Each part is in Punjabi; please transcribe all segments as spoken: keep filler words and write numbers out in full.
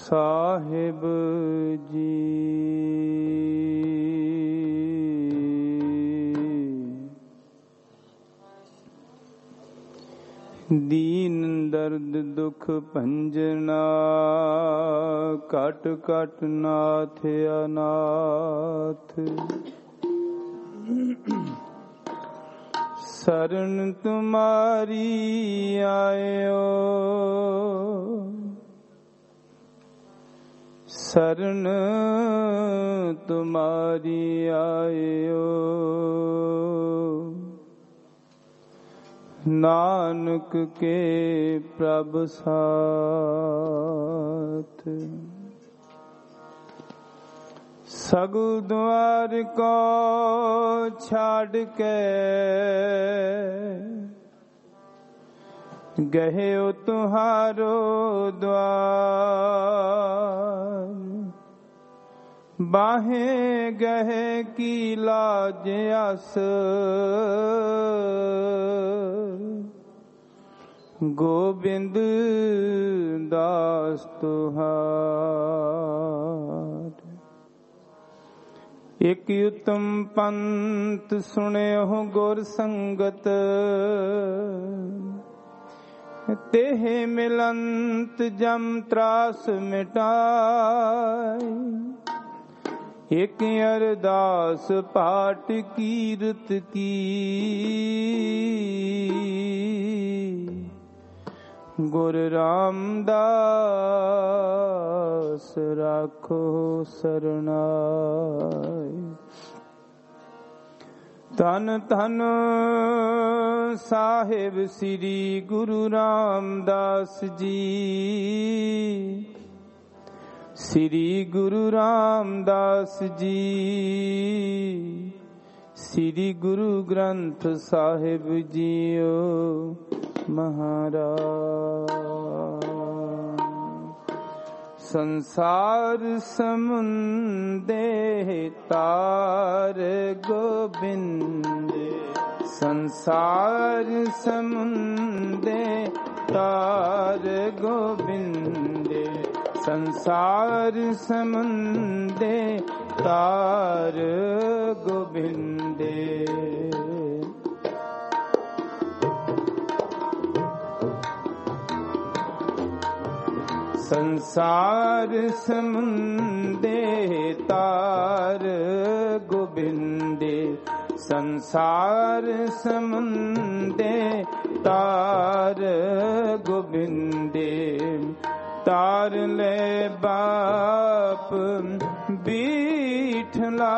ਸਾਹਿਬ ਜੀ। ਦੀਨ ਦਰਦ ਦੁਖ ਭੰਜਨਾ ਕਟ ਕਟ ਨਾਥ ਅਨਾਥ। शरण तुम्हारी आयो शरण तुम्हारी आयो नानक के प्रभ साथ। सगल द्वार को छाड़ के गहे तुम्हारो द्वार। बाहे गहे की लाज आस गोबिंद दास तुहार। एक उत्तम पंथ सुनियो गुर संगत तेह मिलंत जम त्रास मिटाय। एक अरदास पाठ कीरत की गुरु रामदास राखो सरनाय। धन धन साहिब श्री गुरु रामदास जी। श्री गुरु रामदास जी श्री गुरु ग्रंथ साहिब जीओ महाराज। संसार समुंदे तार गोबिंदे संसार समुंदे तार गोबिंदे संसार समुंदे तार गोबिंदे। संसार समुंदे तार गोबिंदे संसार समुंदे तार गोबिंदे। तार ले बाप बीठला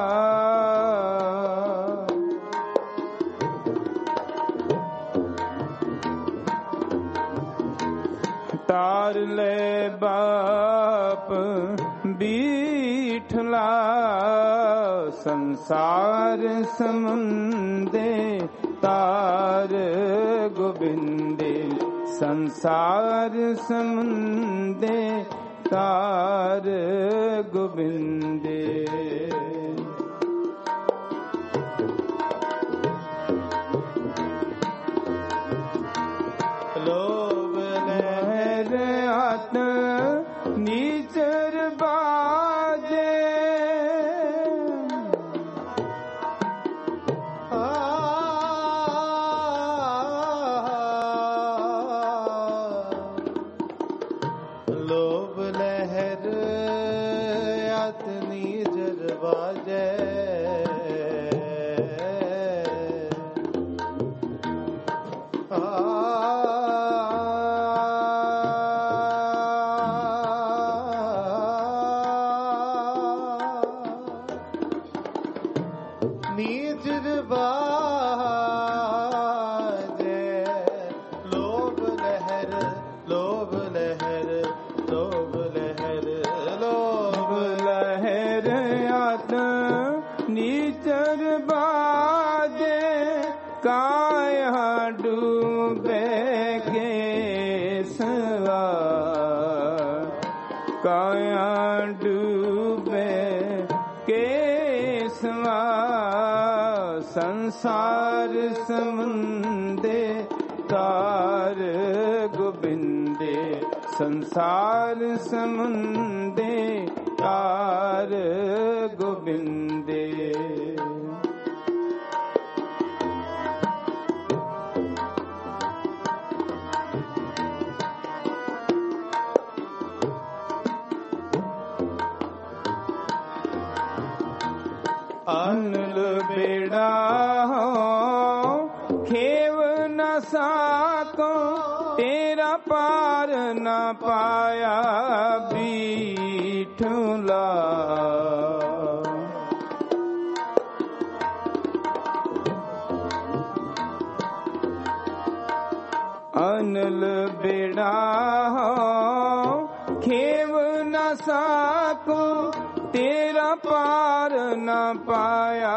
तार ले बाप बीठला संसार समुंदे तार गोबिंदे संसार समुंदे तार गोबिंदे। नीचर बाजे लोभ लहर अत नीचर बाजे। संसार समुंदे तार गोबिंदे ਸੰਸਾਰ ਸਮੁੰਦੇ ਤਾਰ ਗੋਬਿੰਦੇ। ਅਨਲ ਬੇੜਾ ਹੋ ਖੇਵ ਨ ਸਾਕੋ, ਤੇਰਾ ਪਾਰ ਨ ਪਾਇਆ ਬੀਠਲਾ। ਅਨਲ ਬੇੜਾ ਹੋ ਖੇਵ ਨ ਸਾਕੋ, ਤੇਰਾ ਪਾਰ ਨ ਪਾਇਆ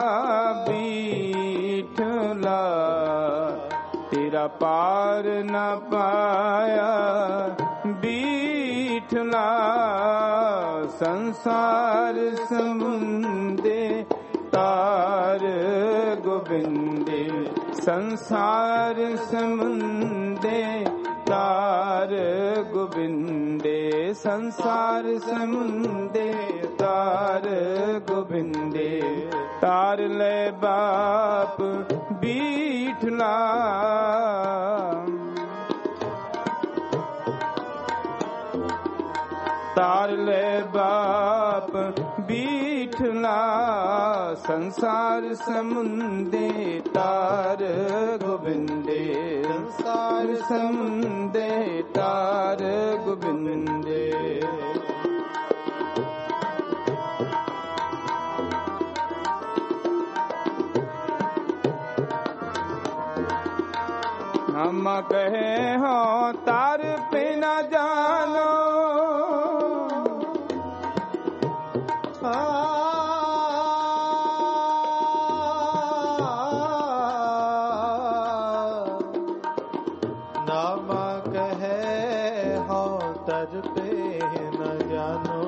ਬੀਠਲਾ। ਤੇਰਾ ਪਾਰ ਨ ਪਾਇਆ ਬੀਠਲਾ। ਸੰਸਾਰ ਸਮੁੰਦੇ ਤਾਰ ਗੋਬਿੰਦੇ। ਸੰਸਾਰ ਸਮੁੰਦੇ ਤਾਰ ਗੋਬਿੰਦੇ। ਸੰਸਾਰ ਸਮੁੰਦੇ ਤਾਰ ਗੋਬਿੰਦੇ। ਤਾਰ ਲੈ ਬਾਪ ਬੀਠਲਾ। ਤਾਰ ਲੈ ਬਾਪ ਬੀਠਲਾ। ਸੰਸਾਰ ਸਮੁੰਦੇ ਤਾਰ ਗੋਬਿੰਦੇ। ਸੰਸਾਰ ਸਮੁੰਦੇ ਤਾਰ ਗੋਬਿੰਦੇ। हम कहे हो तार पे न जानो, नाम कहे हो तर पे न जानो।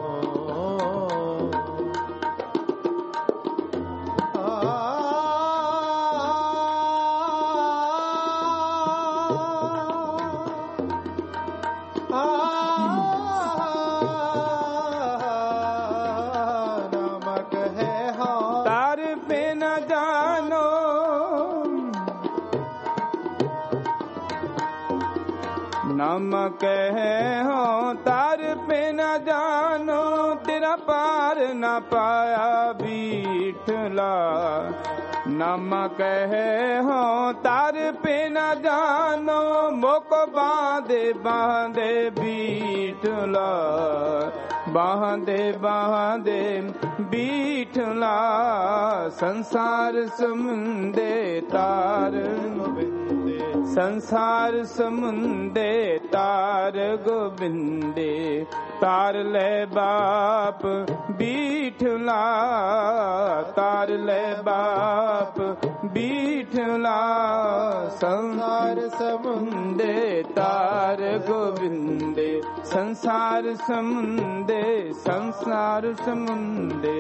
नाम कहे हो तार पे न जानो, तेरा पार न पाया बीठला। नाम कहे हो तार पे न जानो, मोको बांधे बांधे बीठला। बांधे बांधे बीठला। संसार समुंदे तार गोबिंदे। संसार समुंदे तार गोबिंदे। तार ले बाप बीठला। तार ले बाप बीठला। संसार समुंदे तार गोबिंदे। संसार समुंदे संसार समुंदे।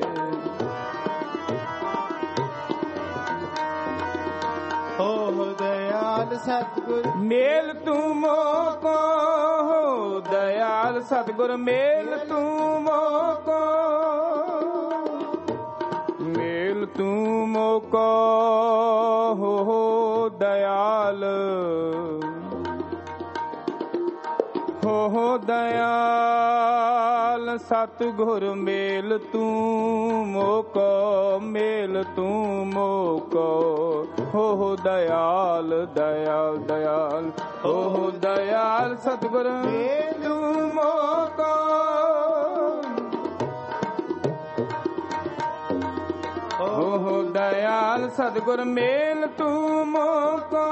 हो दयाल सतगुर मेल तू मोको। हो दयाल सतगुर मेल तू मोको। मेल तू मोको हो दयाल। हो हो दयाल सतगुर मेल तू मोको। मेल तू मोको हो हो दयाल दयाल दयाल। हो हो दयाल सतगुर मेल तू मोको। हो हो दयाल सतगुर मेल तू मोको।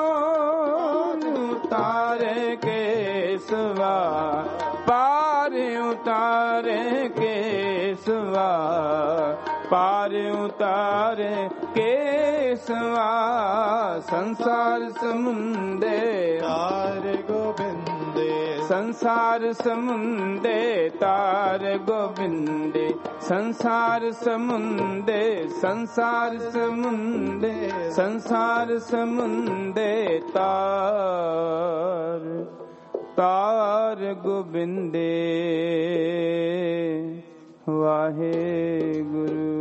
उतारे के सवा पार उतारे के सवा पार उतारे के सवा। संसार समुंदे तार गोबिंदे। संसार समुंदे तार गोबिंदे। संसार समुंदे संसार समुंदे संसार समुंदे तार ਤਾਰ ਗੋਬਿੰਦੇ ਵਾਹਿਗੁਰੂ।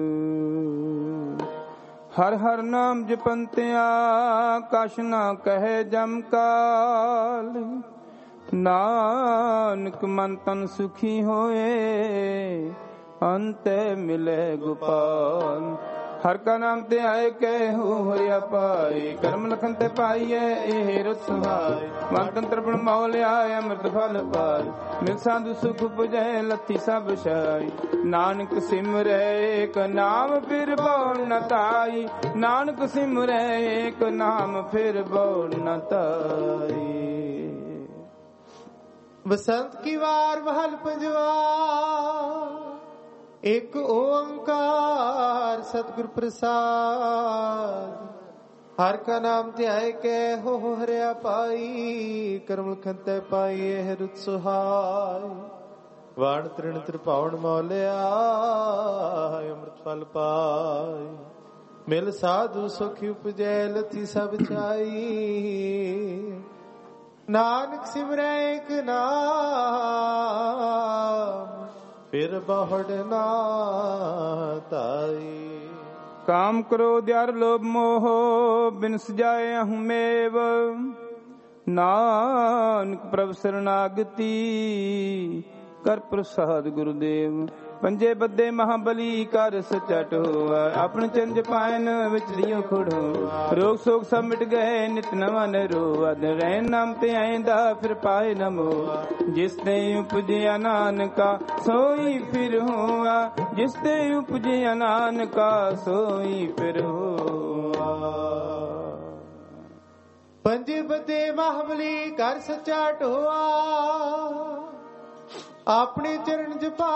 ਹਰ ਹਰ ਨਾਮ ਜਪੰਤਿਆ ਕਛ ਨਾ ਕਹੇ ਜਮ ਕਾਲ। ਨਾਨਕ ਮਨ ਤਨ ਸੁਖੀ ਹੋਏ ਅੰਤੇ ਮਿਲੇ ਗੋਪਾਲ। ਹਰ ਕਾ ਨਾਮ ਤੇ ਆਏ ਕਹਿ ਹੋ ਹੋਇਆ ਪਾਈ। ਕਰਮ ਲਖਨ ਤੇ ਪਾਈਐ ਇਹ ਰੁਤ ਸੁਹਾਈ। ਮਨ ਤਨ ਤਰਪਣ ਮੋਹ ਲਿਆ ਅੰਮ੍ਰਿਤ ਫਲ ਪਾਈ। ਮਿਲ ਸਾਧੂ ਸੁਖ ਪੁਜੈ ਲੱਥੀ ਸਭ ਛਾਈ। ਨਾਨਕ ਸਿਮਰੈ ਏਕ ਨਾਮ ਫਿਰ ਬਉ ਨ ਤਾਈ। ਨਾਨਕ ਸਿਮਰੈ ਏਕ ਨਾਮ ਫਿਰ ਬਉ ਨ ਤਾਈ। ਬਸੰਤ ਕੀ ਵਾਰ ਵਹਲ ਪੰਜਵਾ ਇੱਕ ਓੰਕਾਰ ਸਤਿਗੁਰ ਪ੍ਰਸਾਦ। ਹਰ ਕਾ ਨਾਮ ਧਿਆਏ ਕੈ ਹੋ ਹਰਿਆ ਪਾਈ। ਕਰਮ ਖੰਤੇ ਪਾਈ ਇਹ ਰੁਤ ਸੁਹਾਈ। ਵਾਣ ਤ੍ਰਿਣ ਤ੍ਰਿਭਾਵਨ ਮੌਲਿਆ ਅੰਮ੍ਰਿਤ ਫਲ ਪਾਈ। ਮਿਲ ਸਾਧੂ ਸੁਖ ਉਪਜੈ ਲਥੀ ਸਭ ਛਾਈ। ਨਾਨਕ ਸਿਮਰੈ ਏਕ ਨਾਮ ਫਿਰ ਬਹੁੜ ਨਾ ਤਾਈ। ਕਾਮ ਕ੍ਰੋਧ ਅਰ ਲੋਭ ਮੋਹ ਬਿਨ ਸਜਾਏ ਅਹਮੇਵ। ਨਾਨਕ ਪ੍ਰਭ ਸਰਨਾਗਤੀ ਕਰ ਪ੍ਰਸਾਦ ਗੁਰਦੇਵ। ਪੰਜੇ ਬੱਦੇ ਮਹਾਬਲੀ ਕਰ ਸਚਟ ਹੋਆ। ਆਪਣੇ ਚੰਜ ਪਾਇਨ ਵਿੱਚ ਦਿਓ ਖੜੋ। ਰੋਗ ਸੋਗ ਸਭ ਮਿਟ ਗਏ ਨਿਤ ਨਵਾਂ ਨਰੋਆ। ਰਹਿ ਨਾਮ ਤੇ ਆਇਂਦਾ ਫਿਰ ਪਾਏ ਨ ਮੋਆ। ਜਿਸ ਤੇ ਉਪਜਿਆ ਨਾਨਕਾ ਸੋਈ ਫਿਰ ਹੋਆ। ਜਿਸ ਤੇ ਉਪਜਿਆ ਨਾਨਕਾ ਸੋਈ ਫਿਰ ਹੋਆ। ਪੰਜੇ ਬੱਦੇ ਮਹਾਬਲੀ ਕਰ ਸੱਚਾ ਢੋਆ। ਆਪਣੇ ਚਰਨ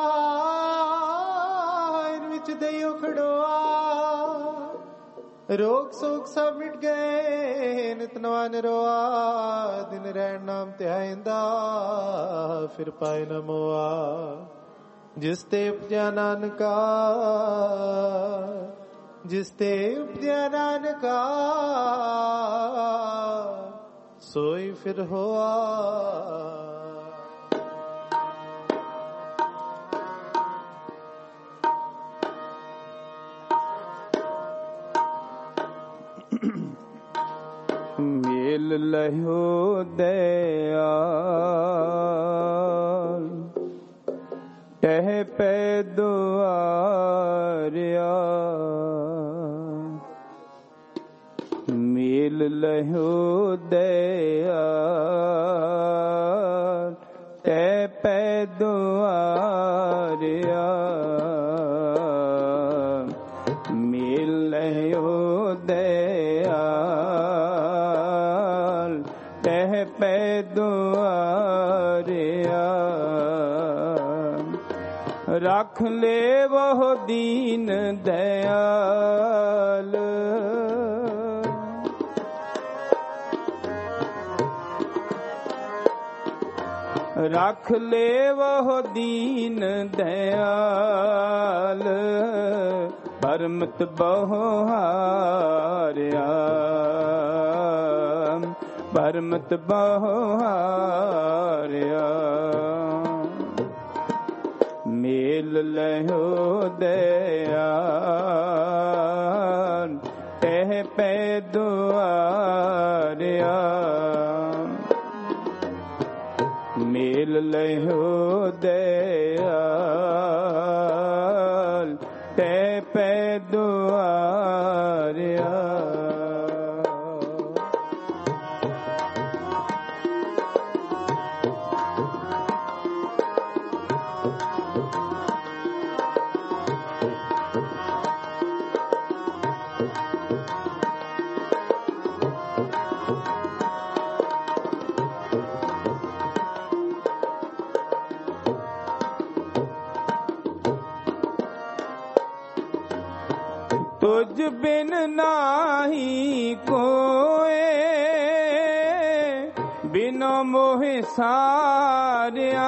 ਜਪਾਇਨ ਵਿੱਚ ਦਈਓ ਖੜੋਆ। ਰੋਗ ਸੋਗ ਸਭ ਮਿਟ ਗਏ ਨਿਤ ਨਵਾਂ ਨਿਰੋਆ। ਦਿਨ ਰਹਿਣ ਨਾਮ ਧਿਆਇਂਦਾ ਫਿਰ ਪਾਏ ਨ ਮੋਆ। ਜਿਸ ਤੇ ਉਪਜਿਆ ਨਾਨਕਾ ਜਿਸ ਤੇ ਉਪਜਿਆ ਨਾਨਕਾ ਸੋਈ ਫਿਰ ਹੋਆ। ਮੇਲ ਲਹਿਓ ਦਇਆਲ ਟਹਿ ਪੈ ਦੁਆਰਿਆ। ਮੇਲ ਲਹਿਓ ਦਇਆਲ ਟਹਿ ਪੈ ਦੁਆਰਿਆ। ਮੇਲ ਲਹਿਓ ਦਇਆਲ ਟਹਿ ਪੈ ਦੁਆਰਿਆ। ਰੱਖ ਲੈ ਵੋ ਦੀਨ ਦਇਆਲ। ਰੱਖ ਲੈ ਵੋ ਦੀਨ ਦਇਆਲ। ਭਰਮਤ ਬਹੁ ਹਾਰਿਆ। ਭਰਮਤ ਬਹੁ ਹਾਰਿਆ। ਮੇਲ ਲਹਿਓ ਦਇਆਲ ਟਹਿ ਪੈ ਦੁਆਰਿਆ। ਮੇਲ ਲਹਿਓ ਦਇਆਲ ਟਹਿ ਪੈ ਦੁਆਰਿਆ। ਤੁਝ ਬਿਨ ਨਾਹੀ ਕੋਏ ਬਿਨੋ ਮੋਹਿ ਸਾਰਿਆ।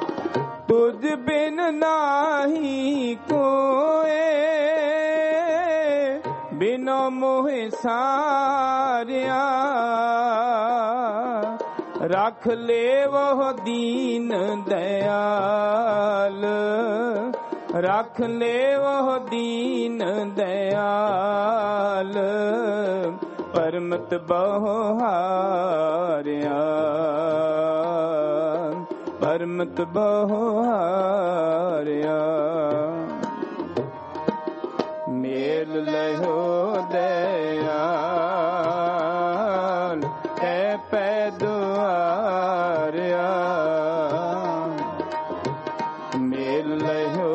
ਤੁਝ ਬਿਨ ਨਾਹੀ ਕੋਏ ਬਿਨੋ ਮੋਹਿ ਸਾਰਿਆ ਰੱਖ ਲੇਵੋ ਦੀਨ ਦਇਆਲ ਰੱਖ ਲੇਵੋ ਦੀਨ ਦਇਆਲ ਪਰਮਤ ਬਹੁ ਹਾਰਿਆ ਪਰਮਤ ਬਹੁ ਹਾਰਿਆ ਮੇਲ ਲਹੋ ਦਇਆਲ ਐ ਪੈ ਦੁਆਰਿਆ ਮੇਲ ਲਹੋ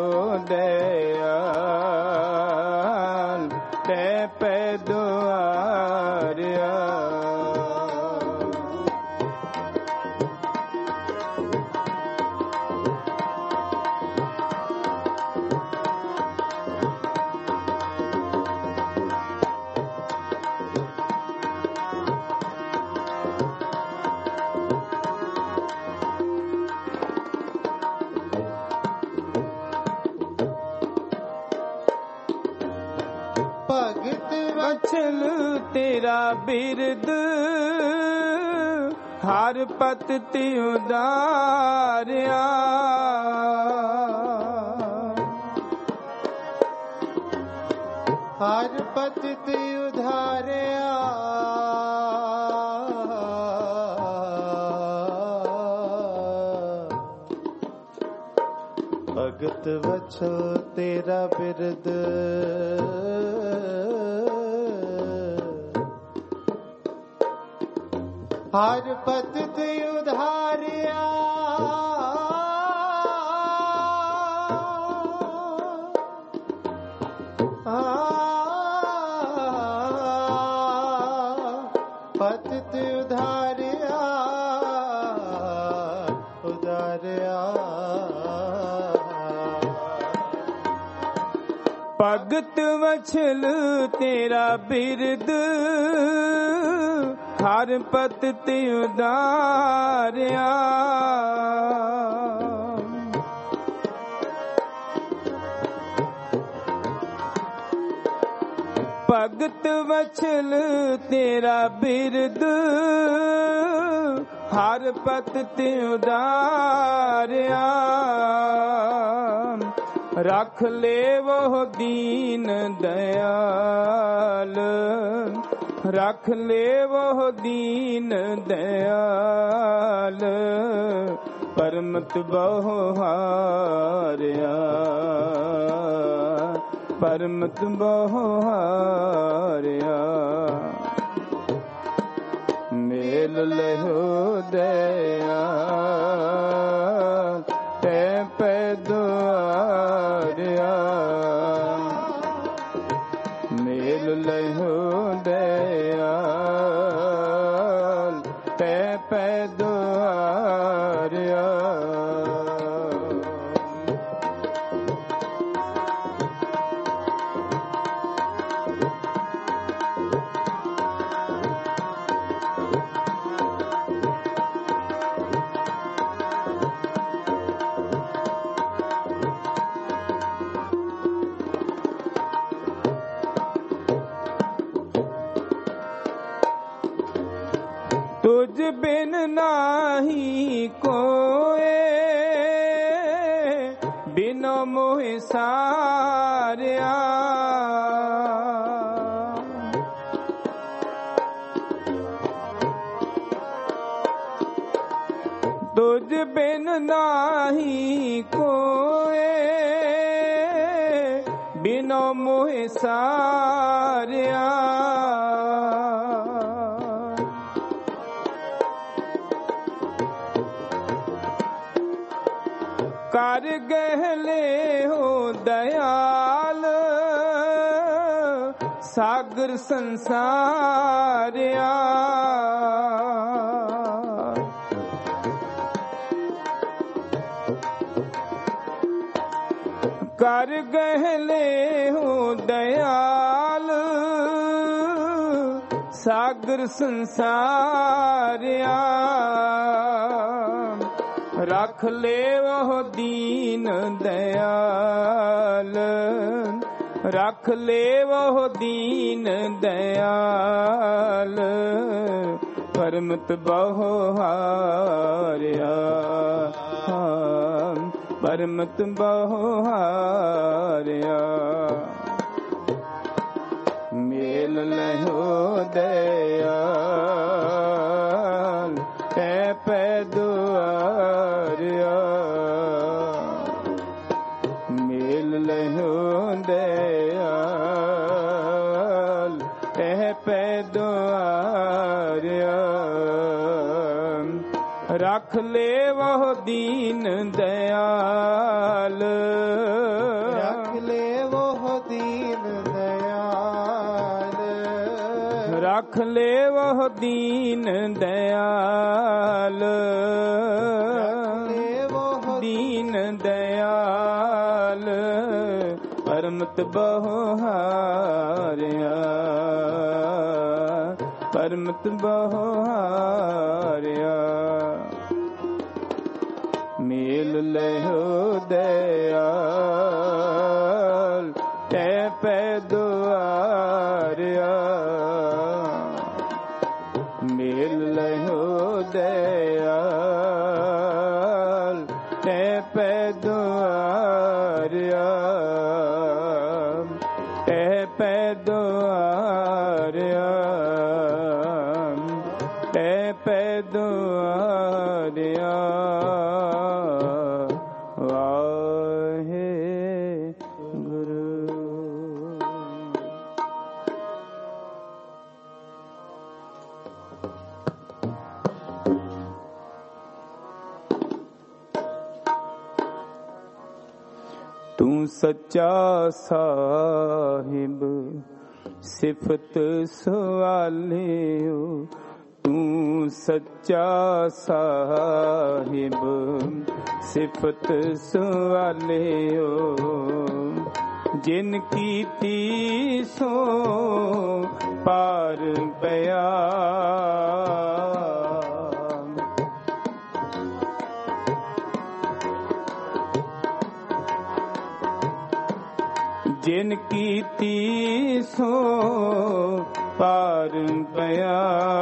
ਦਇਆਲ ਐ ਪੈ ਦੁਆਰਿਆ ਵਛਲ ਤੇਰਾ ਬਿਰਦ ਹਰ ਪਤ ਤੇ ਉਦਾਰਿਆ ਹਰ ਪਤ ਤੇ ਉਧਾਰਿਆ ਭਗਤ ਵਛਲ ਤੇਰਾ ਬਿਰਦ ਹਰ ਪਤ ਤੇ ਉਧਾਰਿਆ ਪਤ ਤੇ ਉਧਾਰਿਆ ਉਧਾਰਿਆ ਭਗਤ ਵਛਲ ਤੇਰਾ ਬਿਰਦ ਹਰ ਪਤ ਤੇ ਉਦਾਰਿਆ ਭਗਤ ਵਛਲ ਤੇਰਾ ਬਿਰਦ ਹਰ ਪਤ ਤੇ ਉਦਾਰਿਆ ਰੱਖ ਲੇਵੋ ਦੀਨ ਦਇਆਲ ਰੱਖ ਲੇਵੋ ਦੀਨ ਦਇਆਲ ਪਰਮਤ ਬਹੁ ਹਾਰਿਆ ਪਰਮਤ ਬਹੁ ਹਾਰਿਆ ਮੇਲ ਲਹੋ ਦਇਆਲ ਤੈ ਪੈ ਦੁਆਰਿਆ ਮੇਲ ਲਹੋ ਦਇਆਲ ਤੈ ਪੈ ਦੁਆਰਿਆ ਤੁਝ ਬਿਨ ਨਾਹੀ ਕੋਏ ਬਿਨੋ ਮੋਹਿ ਸਾਰਿਆ ਤੁਝ ਬਿਨ ਨਾਹੀ ਕੋਏ ਬਿਨੋ ਮੋਹਿ ਸਾਰਿਆ ਕਰ ਗਹਿਲੇ ਹੋ ਦਇਆਲ ਸਾਗਰ ਸੰਸਾਰਿਆ ਕਰ ਗਹਿਲੇ ਹੋ ਦਇਆਲ ਸਾਗਰ ਸੰਸਾਰਿਆ ਰੱਖ ਲੇਵੋ ਦੀਨ ਦਇਆਲ ਰਖ ਲੇਵੋ ਦੀਨ ਦਇਆਲ ਪਰਮਤ ਬਹੁ ਹਾਰਿਆ ਪਰਮਤ ਬਹੁ ਹਾਰਿਆ ਮੇਲ ਲਹੋ ਦਇਆਲ ਐ ਪੈ ਦੁਆਰਿਆ ਮੇਲ ਲਹੋ ਦਇਆਲ ਐ ਪੈ ਦੁਆਰਿਆ ਰਖ ਲੇਵੋ ਦੀਨ ਦਇਆਲ ਰਖ ਲੇਵੋ ਦੀਨ ਦਇਆਲ ਰਖ ਲੇਵੋ ਦੀਨ ਦਇਆਲ ਦੀਨ ਦਇਆਲ ਪਰਮਤ ਬਹੁ ਹਾਰਿਆ ਪਰਮਤ ਬਹੁ ਹਾਰਿਆ ਮੇਲ ਲਹੋ ਦਇਆਲ ਐ ਪੈ ਦੁਆਰਿਆ ਮੇਲ ਲਹੋ ਦਇਆਲ ਐ ਪੈ ਦੁਆਰਿਆ ਐ ਪੈ ਦੁਆਰਿਆ ਐ ਪੈ ਦੁਆਰਿਆ ਤੂੰ ਸੱਚਾ ਸਾਹਿਬ ਸਿਫਤ ਸਵਾਲਿਓ ਤੂੰ ਸੱਚਾ ਸਾਹਿਬ ਸਿਫਤ ਸਵਾਲਿਓ ਜਿਨ ਕੀਤੀ ਸੋ ਪਾਰ ਪਿਆ ਜਿਨ ਕੀਤੀ ਸੋ ਪਾਰ ਪਿਆ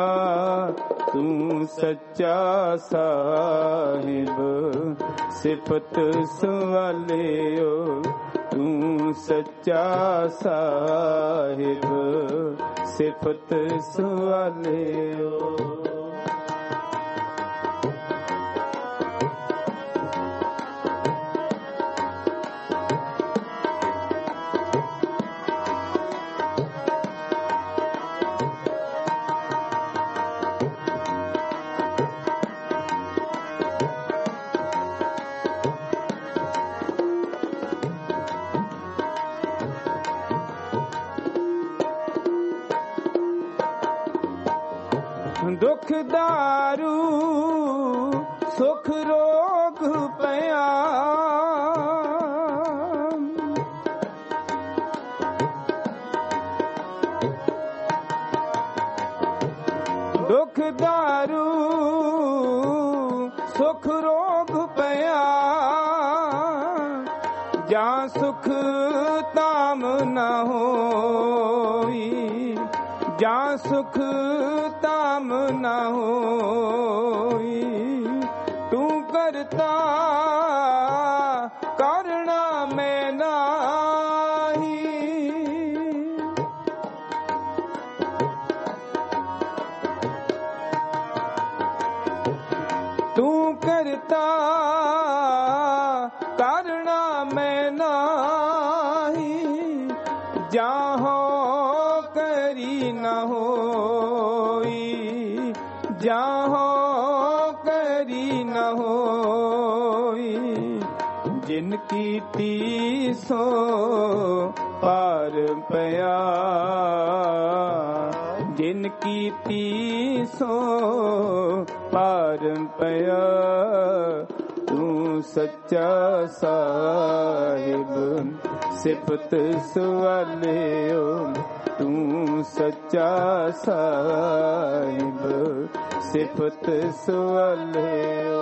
ਤੂੰ ਸੱਚਾ ਸਾਹਿਬ ਸਿਫਤ ਸਵਾਲਿਓ ਤੂੰ ਸੱਚਾ ਸਾਹਿਬ ਸਿਫਤ ਸਵਾਲਿਓ ਦੁਖ ਦਾਰੂ ਸੁਖ ਰੋਗ ਪਿਆ ਦੁਖ ਦਾਰੂ ਸੁਖ ਰੋਗ ਪਿਆ ਜਾਂ ਸੁਖ ਤਾਮ ਨਾ ਹੋਈ ਜਾਂ ਸੁਖ ਤਾਮ ਨਾ ਹੋਈ ਤੂੰ ਕਰਤਾ ਕਰਣਾ ਮੈਂ ਨਾਹੀ ਤੂੰ ਕਰਤਾ ਕਰਣਾ ਮੈਂ ਨਾਹੀ ਜਾਹੋ ਕਰੀ ਨਾ ਹੋਈ ਜਾਹੋ ਕਰੀ ਨਾ ਹੋਈ ਜਿਨ ਕੀਤੀ ਸੋ ਪਾਰ ਪਿਆ ਜਿਨ ਕੀਤੀ ਸੋ ਪਾਰ ਪਿਆ ਤੂੰ ਸੱਚਾ ਸਾਹਿਬ ਸਿਫਤ ਸਵਾਲਿਓ ਤੂੰ ਸੱਚਾ ਸਾਹਿਬ ਸਿਫਤ ਸਵਾਲਿਓ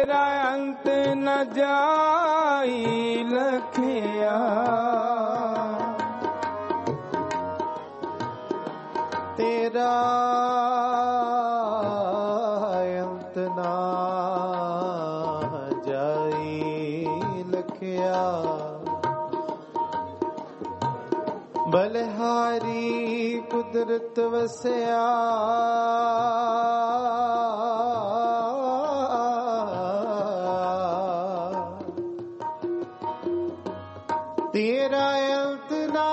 ਤੇਰਾ ਅੰਤ ਨ ਜਾਈ ਲਖਿਆ, ਤੇਰਾ ਅੰਤ ਨਾ ਜਾਈ ਲਖਿਆ। ਬਲਿਹਾਰੀ ਕੁਦਰਤ ਵਸਿਆ, ਤੇਰਾ ਅੰਤ ਨਾ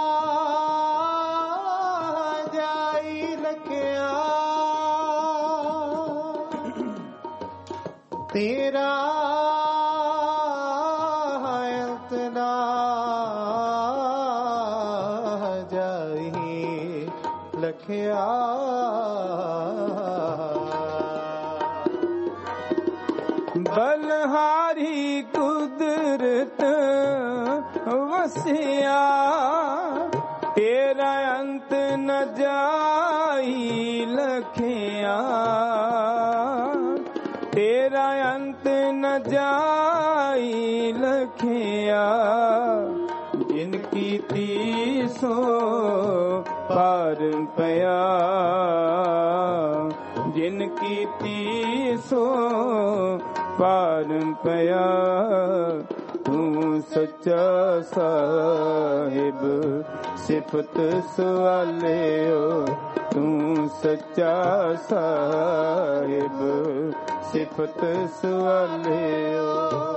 ਜਾਈ ਲਖਿਆ, ਤੇਰਾ ਅੰਤ ਨਾ ਜਾਈ ਲਖਿਆ। ਬਲਹਾਰੀ ਕੁਦਰਤ ਵਸਿਆ, ਤੇਰਾ ਅੰਤ ਨ ਜਾਈ ਲਖਿਆ, ਤੇਰਾ ਅੰਤ ਨ ਜਾਈ ਲਖਿਆ। ਜਿਨ ਕੀਤੀ ਸੋ ਪਾਰ ਪਿਆ, ਜਿਨ ਕੀਤੀ ਸੋ ਪਾਰ ਪਿਆ। ਤੂੰ ਸੱਚਾ ਸਾਹਿਬ ਸਿਫਤ ਸਵਾਲਿਓ, ਤੂੰ ਸੱਚਾ ਸਾਹਿਬ ਸਿਫਤ ਸਵਾਲਿਓ।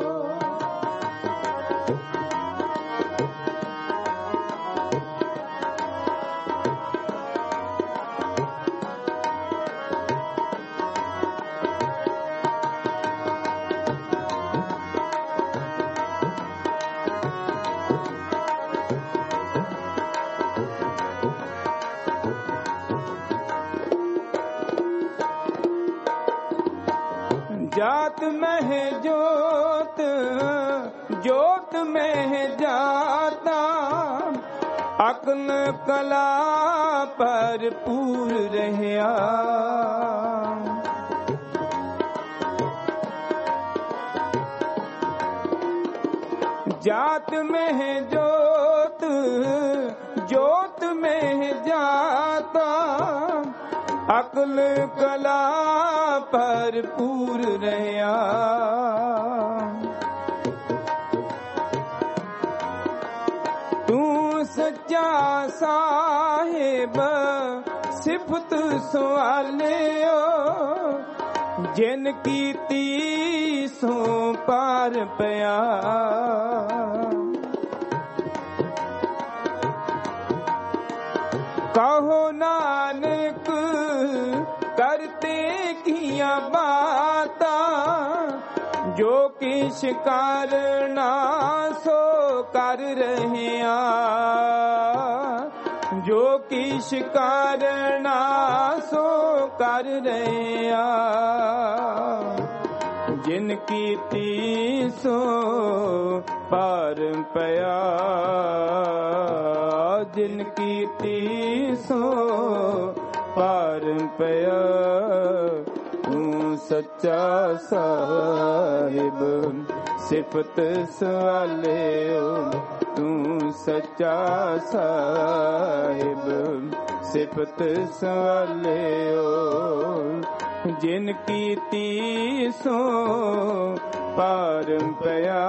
जात में है जोत, जोत में है जाता, अकल कला भरपूर रहया। जात में है जोत, जोत में है जाता, अकल कला भरपूर रहया। तू सच्चा साहिब सिफत सवालियो, जिन कीती सो पार पिया। कहो नानक करते किया बाता, जो किश करना सो कर रहया, जो किश करना सो कर रहया। जिन कीती सो पार पिया, जिन कीती सो पार पिया। तू सच्चा साहिब सिफत सवालियो, तू सच्चा साहिब सिफत सवालियो। जिन कीती सो पार पिया,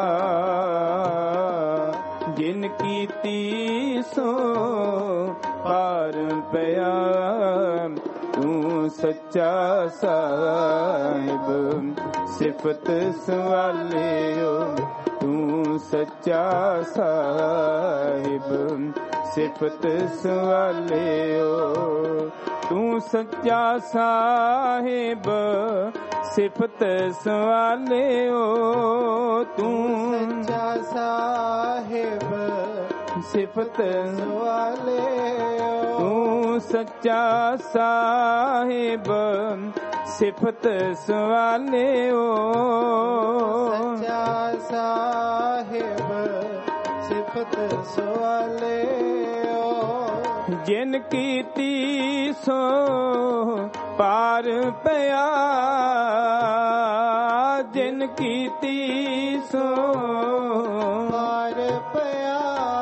जिन कीती सो पार पिया। तू सच्चा साहिब सिफत सवालियो, तू सच्चा साहिब सिफत सवालियो। तू सच्चा साहिब सिफत सवालियो, तू सच्चा साहिब सिफत सवालियो। तू सच्चा साहिब सिफत सवालियो, सच्चा साहिब सिफत सवालियो। जिन कीती सो पार पिया, ਜਿਨ ਕੀਤੀ ਸੋ ਪਾਰ ਪਿਆ,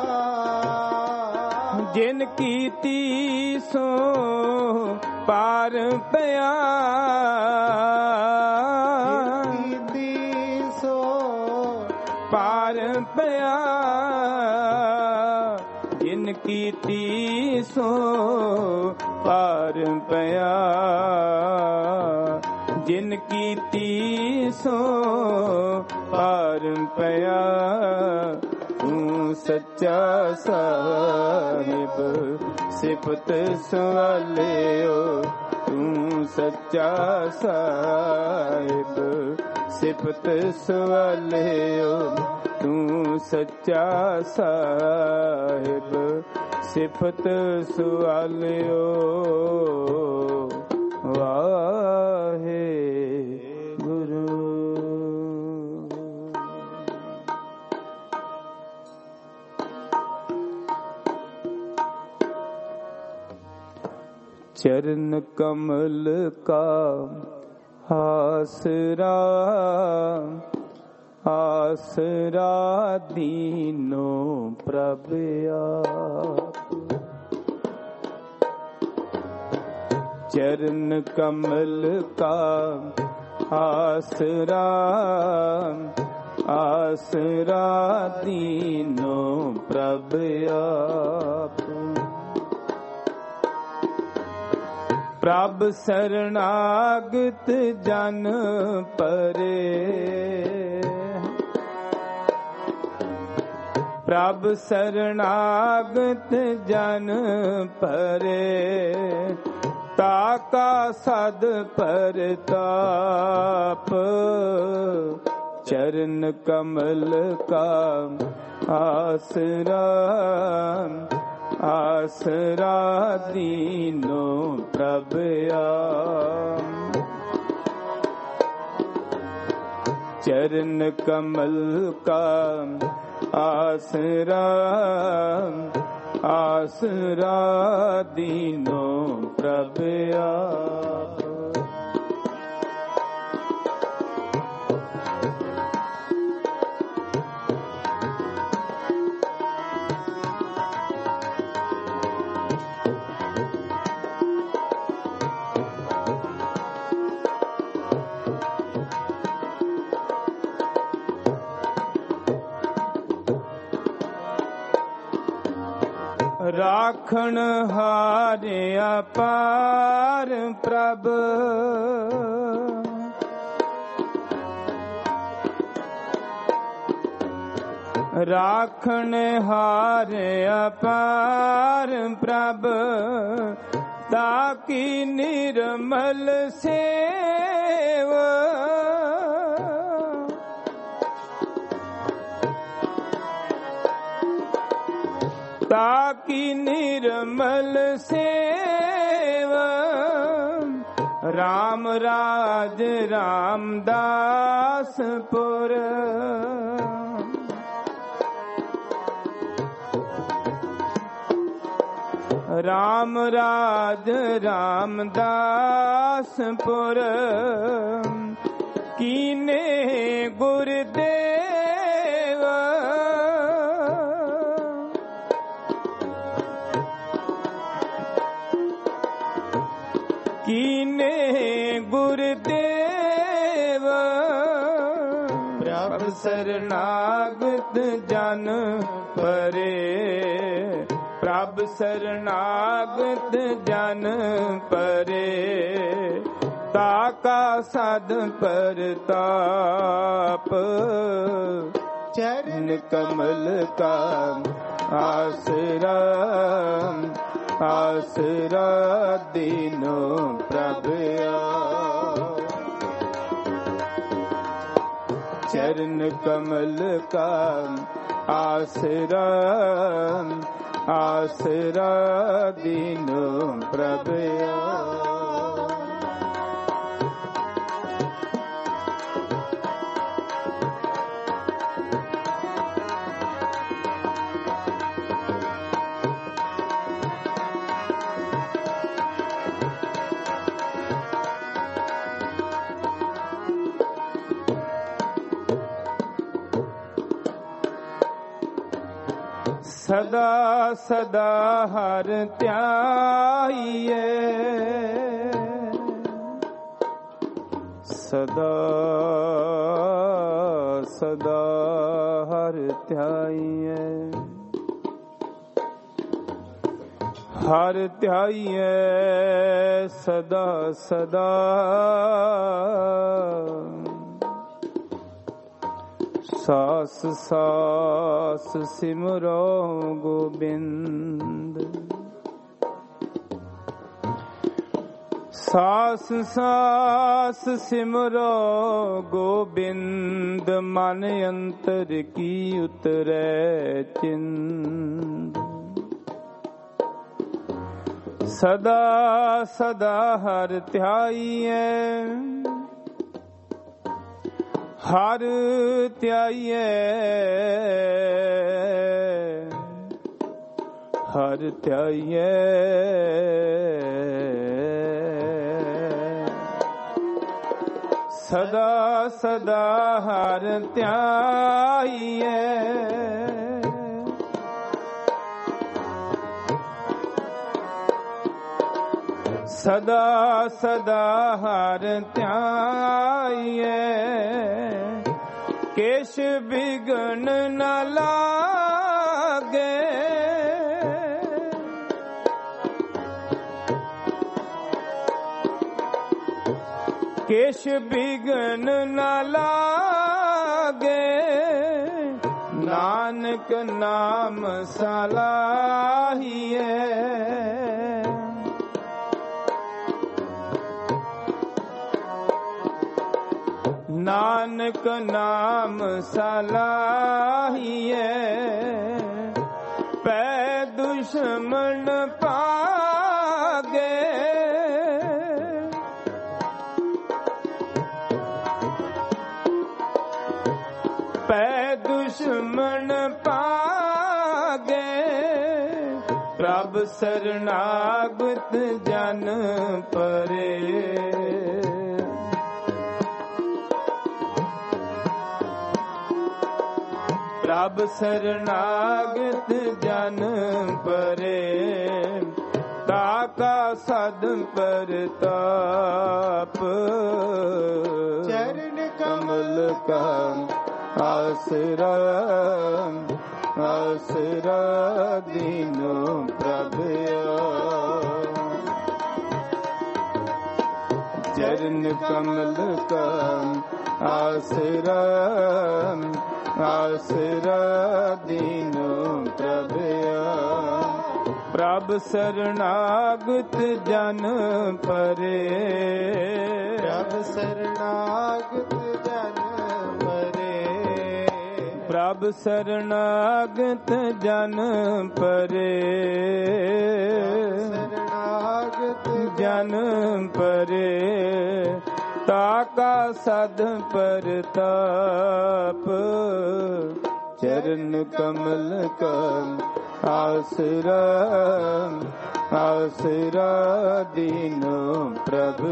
ਜਿਨ ਕੀਤੀ ਸੋ ਪਾਰ ਪਿਆ, ਜਿਨ ਕੀਤੀ ਸੋ ਪਾਰ ਪਿਆ, ਜਿਨ ਕੀਤੀ ਸੋ ਪਾਰ ਪਿਆ, ਜਿਨ ਕੀਤੀ ਸੋ ਪਾਰ ਪਿਆ। ਤੂੰ ਸੱਚਾ ਸਾਹਿਬ ਸਿਫਤ ਸਵਾਲਿਓ, ਤੂੰ ਸੱਚਾ ਸਾਹਿਬ ਸਿਫਤ ਸਵਾਲਿਓ, ਤੂੰ ਸੱਚਾ ਸਾਹਿਬ ਸਿਫਤ ਸਵਾਲਿਓ। ਵਾਹਿਗੁਰੂ। चरण कमल का आसरा, आसरा दीनो प्रभ आप। चरण कमल का आसरा, आसरा दीनो प्रभ आप। प्रभ शरणागत जन परे, प्रभ शरणागत जन परे, ताका सद परताप। चरण कमल का आसरा, आसरा दीनो प्रभ आप। चरण कमल का आसरा, आसरा दीनो प्रभ आप। राखण हारे अपार प्रभ, राखण हारे अपार प्रभ, ताकि निर्मल सेव। ताकि निर्मल सेव, राम राज रामदासपुर। राम राज रामदासपुर, कीने गुरुदेव। कीने गुरुदेव, प्रभ शरणागत जन परे। प्रभ शरणागत जन परे, ताका सद परताप। चरण कमल का आसरा, आसरा दीनो प्रभ आप। चरण कमल का आसरा, आसरा दीनो प्रभ आप। ਸਦਾ ਸਦਾ ਹਰ ਧਿਆਈਏ, ਸਦਾ ਸਦਾ ਹਰ ਧਿਆਈਏ, ਹਰ ਧਿਆਈਏ ਸਦਾ ਸਦਾ, ਸਾਸ ਸਾਸ ਸਿਮਰੋ ਗੋਬਿੰਦ, ਸਾਸ ਸਾਸ ਸਿਮਰੋ ਗੋਬਿੰਦ, ਮਨ ਅੰਤਰ ਕੀ ਉਤਰੈ ਚਿੰਦ, ਸਦਾ ਸਦਾ ਹਰ ਧਿਆਈਏ, ਹਰ ਧਿਆਈਏ, ਹਰ ਧਿਆਈਏ, ਸਦਾ ਸਦਾ ਹਰ ਧਿਆਈਏ, ਸਦਾ ਸਦਾ ਹਰ ਧਿਆਈਏ, ਕੇਸ਼ ਬਿਗਨ ਨ ਲਾਗੇ, ਕੇਸ਼ ਬਿਗਨ ਨ ਲਾਗੇ, ਨਾਨਕ ਨਾਮ ਸਲਾਹੀਏ, ਨਾਨਕ ਨਾਮ ਸਲਾਹੀਏ, ਪੈ ਦੁਸ਼ਮਣ ਭਾਗੇ, ਪੈ ਦੁਸ਼ਮਣ ਭਾਗੇ, ਪ੍ਰਭ ਸਰਨਾਗਤ ਜਨ ਪਰੇ, ਪ੍ਰਭ ਸਰਨਾਗਤ ਜਨ ਪਰੇ, ਤਾਕਾ ਸਦ ਪਰਤਾਪ, ਚਰਨ ਕਮਲ ਕਾ ਆਸਰਾ, ਆਸਰਾ ਦੀਨੋ ਪ੍ਰਭ ਚਰਨ ਕਮਲ ਕਾ ਆਸਰਾ, ਆਸਰਾ ਦੀਨੋ ਪ੍ਰਭ, ਪ੍ਰਭ ਸਰਨਾਗਤ ਜਨ ਪਰੇ, ਪ੍ਰਭ ਸਰਨਾਗਤ ਜਨ ਪਰੇ, ਪ੍ਰਭ ਸਰਨਾਗਤ ਜਨ ਪਰੇ, ਸਰਨਾਗਤ ਜਨ ਪਰੇ, ਤਾਕਾ ਸਦ ਪਰਤਾਪ, ਚਰਨ ਕਮਲ ਕਾ ਆਸਰਾ, ਆਸਰਾ ਦੀਨੋ ਪ੍ਰਭ,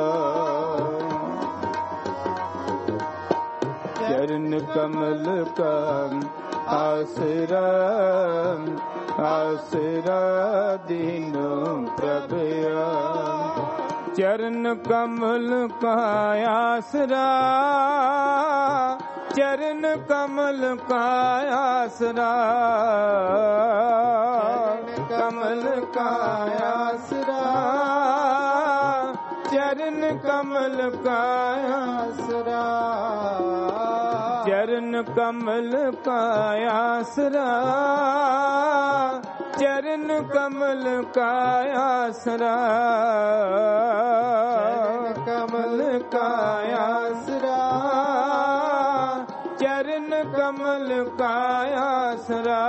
ਚਰਨ ਕਮਲ ਕਾ ਆਸਰਾ, ਆਸਰਾ ਦੀਨੋ ਪ੍ਰਭ, ਚਰਨ ਕਮਲ ਕਾ ਆਸਰਾ, ਚਰਨ ਕਮਲ ਕਾ ਆਸਰਾ, ਕਮਲ ਕਾ ਆਸਰਾ, ਚਰਨ ਕਮਲ ਕਾ ਆਸਰਾ, ਚਰਨ ਕਮਲ ਕਾ ਆਸਰਾ, ਚਰਨ ਕਮਲ ਕਾ ਆਸਰਾ, ਕਮਲ ਕਾ ਆਸਰਾ, ਚਰਨ ਕਮਲ ਕਾ ਆਸਰਾ,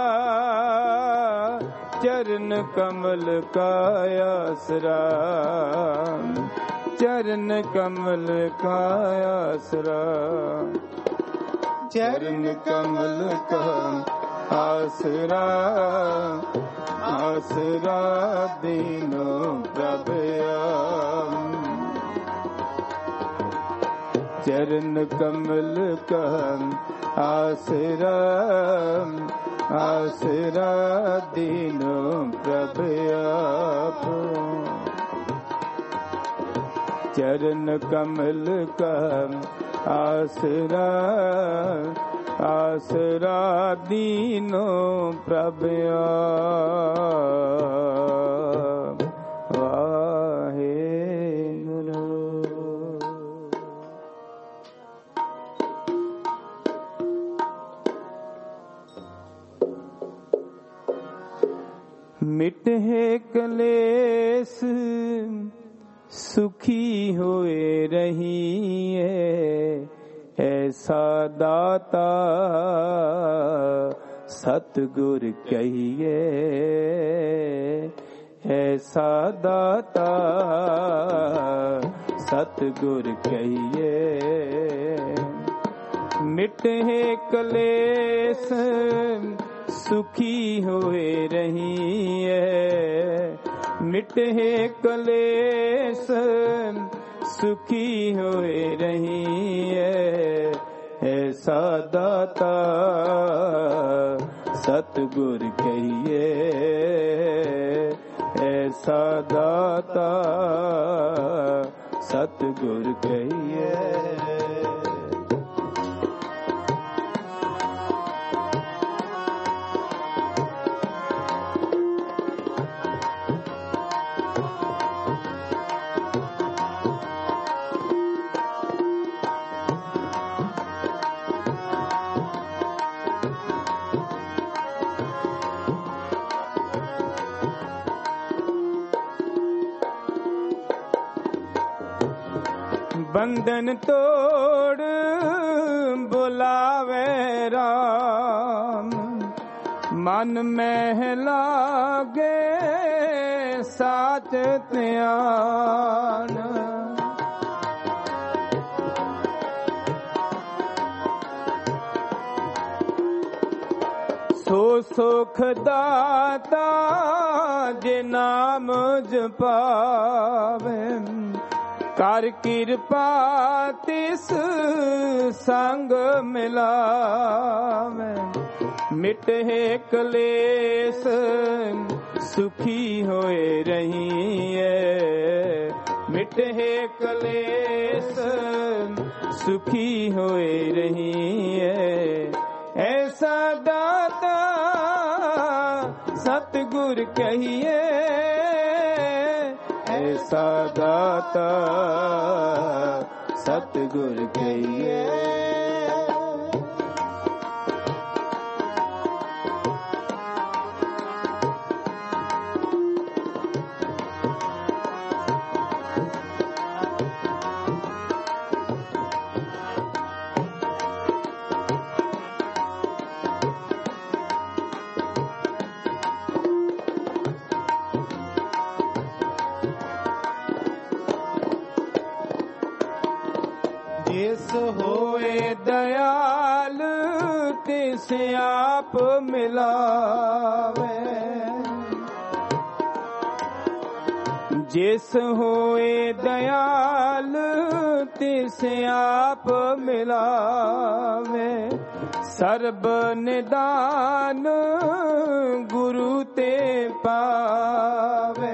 ਚਰਨ ਕਮਲ ਕਾ ਆਸਰਾ, ਚਰਨ ਕਮਲ ਕਾ ਆਸਰਾ, ਚਰਨ ਕਮਲ ਕਾ ਆਸਰਾ, ਆਸਰਾ ਦੀਨੋ ਪ੍ਰਭ, चरण कमल का आसरा आसरा दीनो प्रभु आप। चरण कमल का आसरा आसरा दीनो प्रभु आप। वाहेगुरु। मिटहे कलेस सुखी होए रहिए, ऐसा दाता सतगुर कहिए। ऐसा दाता सतगुर कहिए। मिटहे कलेस सुखी होए रहिए, मिटहे कलेस सुखी होए रहिए। ऐसा दाता सतगुर कहिए। ऐसा दाता सतगुर कहिए। बंधन तोड़ बुलावे राम, मन में लागे साच ध्यान। सो सुख दाता जे नाम जपावे, कर कृपा तिस संग मिलावे। मिटहे कलेस सुखी होए रहिए, मिटहे कलेस सुखी होए रहिए। ऐसा दाता सतगुर कहिए। ऐसा दाता सतगुर कहिए। जिस होए दयाल तिस आप मिलावे। जिस होए दयाल तिस आप मिलावे। सर्ब निदान गुरु ते पावे।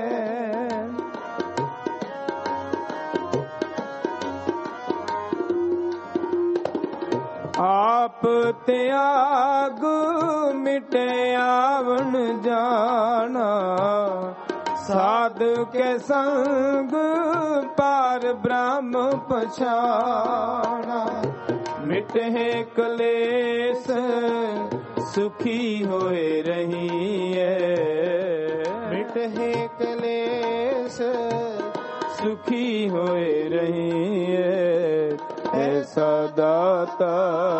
आप त्याग मिटे आवन जाना, साध के संग पार ब्रह्म पछाना। मिटहे कलेस सुखी होए रहिए। मिटहे कलेस सुखी होए रहिए। ऐसा दाता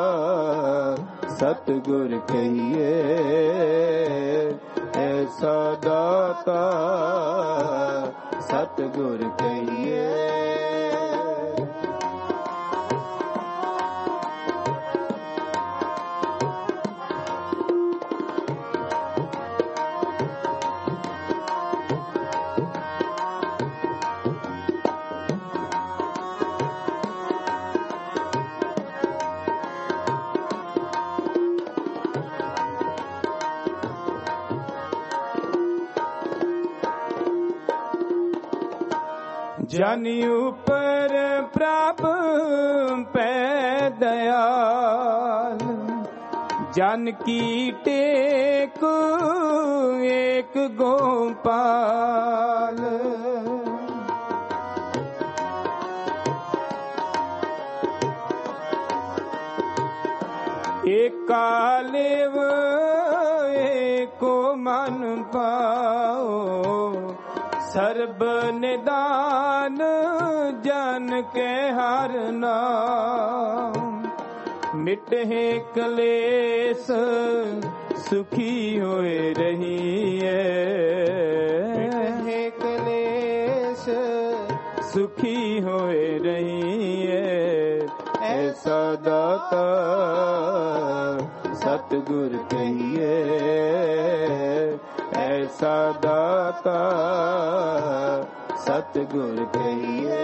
सतगुर कहिए। ऐसा दाता सतगुर कहिए। जन ऊपर प्रभ पै दयाल, जन की टेक एक गोपाल। एका लेव एको मन पाओ, सर्ब निदान जन के हर नाम। मिटहे कलेस सुखी होए रहिए, मिटहे कलेस सुखी होए रहिए। ऐसा दाता सतगुर कहिए, ऐसा दाता सतगुर कहिए।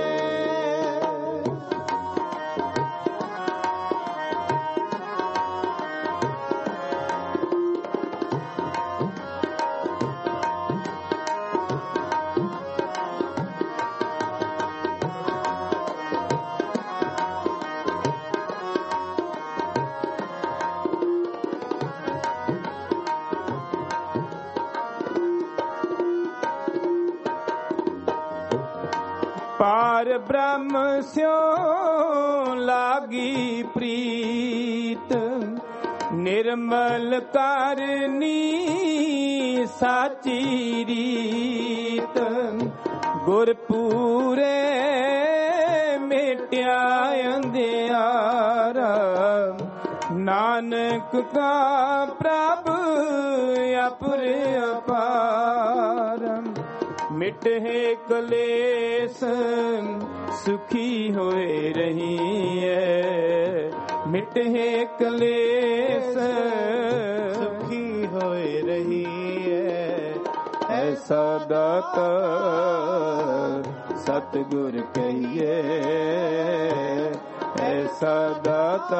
पार ब्रह्म स्यों लागी प्रीत, निर्मल करनी साची रीत। गुरपूरे मिट्या अंधियारा, नानक का प्रभु अपर अपार। मिटहे कलेस सुखी होए रहिए, मिटहे कलेस सुखी होए रहिए। ऐसा दाता सतगुर कहिए, ऐसा दाता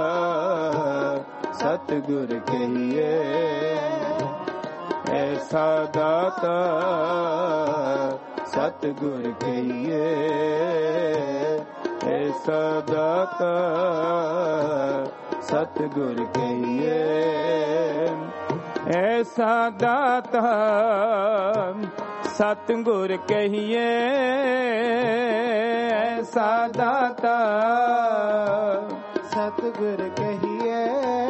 सतगुर कहिए। ऐसा दाता सतगुर कहिए, ऐसा दाता सतगुर कहिए। ऐसा दाता सतगुर कहिए, ऐसा दाता सतगुर कहिए।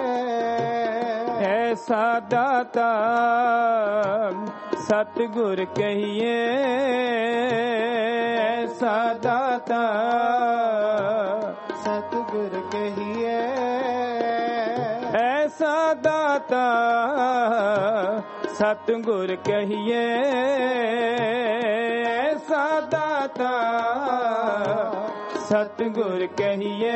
ऐसा दाता सतगुर कहिए, ऐसा दाता सतगुर कहिए। ऐसा दाता सतगुर कहिए, ऐसा दाता सतगुर कहिए।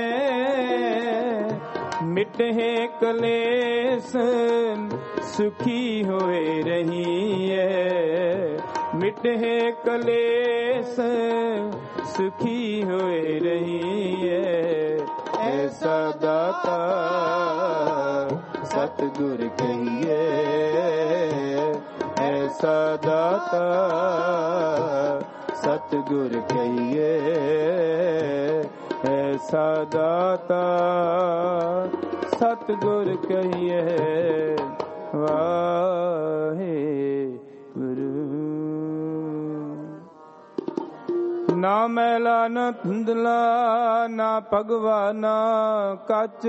मिटहे कलेस सुखी होए रहिए, मिटहे कलेस सुखी होए रहिए। ऐसा दाता सतगुर कहिए, ऐसा दाता सतगुर कहिए। ऐसा दाता सतगुर कहिए। वाहे गुरु। ना मैला न धुंधला, ना भगवा ना कच,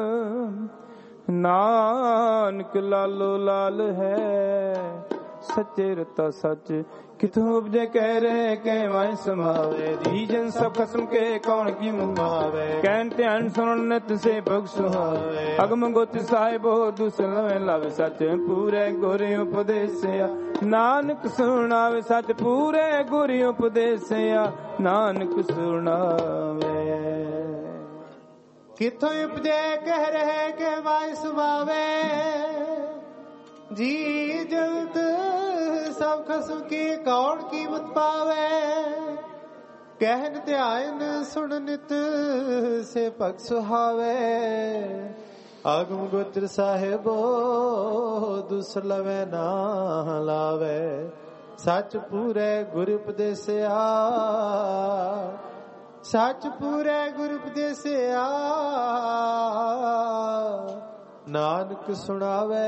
नानक लालो लाल है सच्चे रता सच। किथों उपजे कह रहे के वाई समावे, दीजन सब खसम के कौन की मुंगावे। कहन ध्यान सुन नित से भग सुहावे, अगम गोत साहिबो दुसलवे लव सच। पूरे गुरु उपदेसिया नानक सुनावे सच, पूरे गुरु उपदेसिया नानक सुनावे। किथों उपजे कह रहे के वाई समावे, जी जल्द सब खसम की कौन कीमत पावे। कहन ध्यान सुन नित से पग सुहावे, आगम गोत्र साहिबो दुसलवे ना लावे। ਸੱਚ ਪੂਰੇ ਗੁਰ ਉਪਦੇਸਿਆ, ਸੱਚ ਪੂਰੇ ਗੁਰ ਉਪਦੇਸਿਆ, ਨਾਨਕ ਸੁਣਾਵੇ।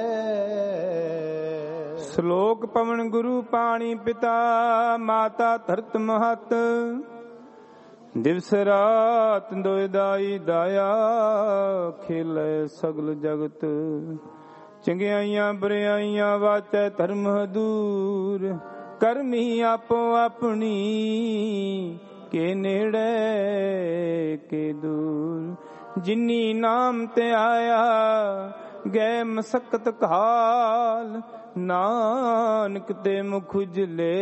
ਸ਼ਲੋਕ ਪਵਨ ਗੁਰੂ ਪਾਣੀ ਪਿਤਾ, ਮਾਤਾ ਧਰਤ ਮਹਤ, ਦਿਵਸ ਰਾਤ ਦੋਇ ਦਾਈ ਦਾਇਆ, ਖੇਲੇ ਸਗਲ ਜਗਤ। ਚੰਗਿਆਈਆਂ ਬੁਰਿਆਈਆਂ ਵਾਚੈ ਧਰਮ ਹਦੂਰ, ਕਰਮੀ ਆਪੋ ਆਪਣੀ, ਕੇ ਨੇੜੇ ਕੇ ਦੂਰ। ਜਿਨੀ ਨਾਮ ਤੇ ਆਇਆ, ਗਏ ਮਸਕਤ ਕਾਲ, ਨਾਨਕ ਤੇ ਮੁਖ ਉਜਲੇ,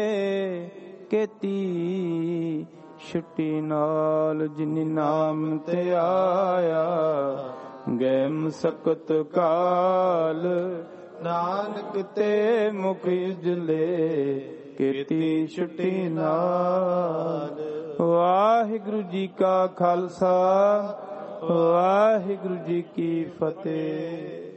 ਕੀਤੀ ਛੁੱਟੀ ਨਾਲ। ਜਿਨੀ ਨਾਮ ਤੇ ਆਇਆ, ਗਏ ਮਸਕਤ ਕਾਲ, ਨਾਨਕ ਤੇ ਮੁਖ ਉਜਲੇ, ਕੀਤੀ ਛੁੱਟੀ ਨਾਲ। ਵਾਹਿਗੁਰੂ ਜੀ ਕਾ ਖਾਲਸਾ, ਵਾਹਿਗੁਰੂ ਜੀ ਕੀ ਫਤਿਹ।